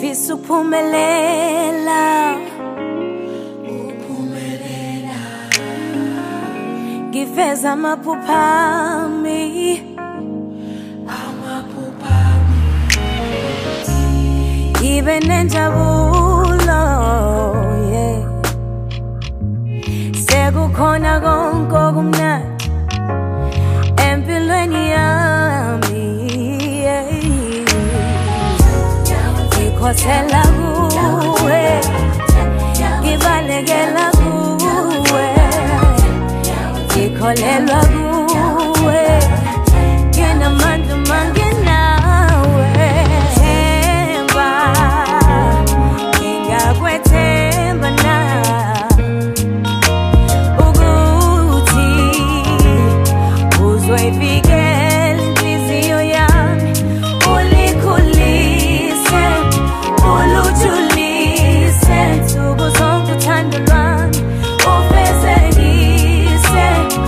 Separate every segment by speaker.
Speaker 1: ngifisa ukuphumelela, ngiveza amaphupha ami, ngibe nenjabulo, yeah. Sekukhona konke okumnandi empilweni yami, yeah. Ngikhothela kuwe, ngibalekela kuwe, ngikholelwa kuwe, nginamandla manginawe. Themba, ngingakwethemba na ukuthi uzoyivikela inhliziyo yami, ulikhulise, ulujulise nsuku zonke uthando lwami, ufezekise,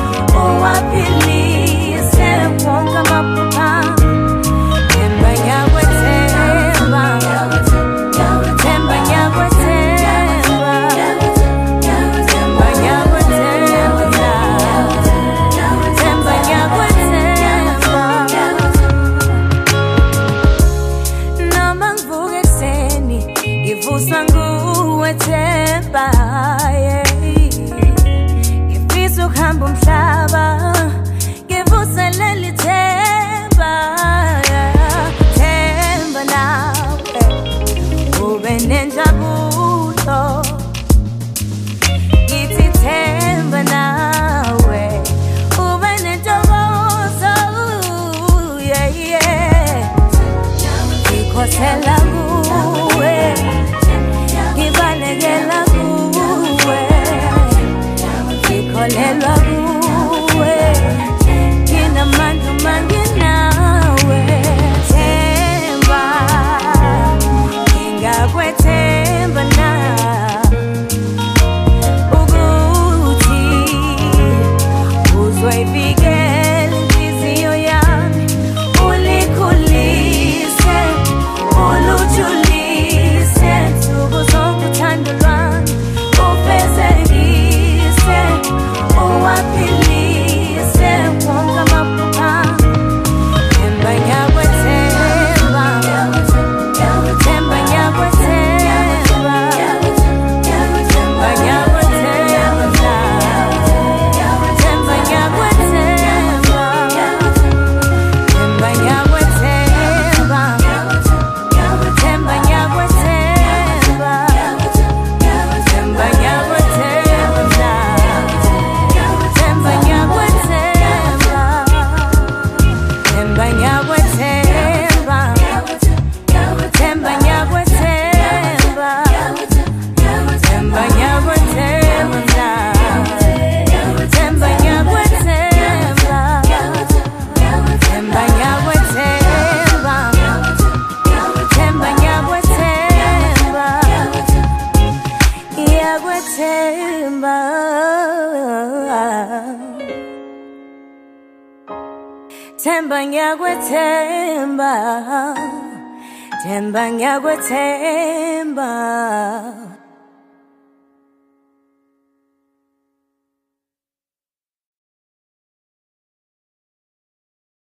Speaker 1: uwaphilise wonke amaphupha ami. Themba ngiyakwethemba, themba ngiyakwethemba, themba ngiyakwethemba, themba ngiyakwethemba. Noma ngivuka ekuseni ngivuswa nguwe Themba, yeah. Ngifisa ukuhamba umhlaba ngivuselele ithemba, yeah. Themba nawe ube nenjabulo, ngithi themba nawe ube nentokozo, yeah, yeah. Ngikhothela kuwe, ngibalekela kuwe, ngikholelwa kuwe, nginamandla manginawe. Themba, ngingakwethemba na ukuthi uzoyivikela inhliziyo yami, ulikhulise, ulujulise nsuku zonke uthando lwami, ufezekise, uwaphilise wonke amaphupha ami. Themba ngiyakwethemba, themba ngiyakwethemba, themba ngiyakwethemba, themba ngiyakwethemba, themba ngiyakwethemba, themba ngiyakwethemba, themba ngiyakwethemba, themba ngiyakwethemba, themba ngiyakwethemba, themba ngiyakwethemba, themba ngiyakwethemba, themba ngiyakwethemba, themba ngiyakwethemba, themba ngiyakwethemba, ngiyakwethemba. Themba ngiyakwethemba, themba ngiyakwethemba.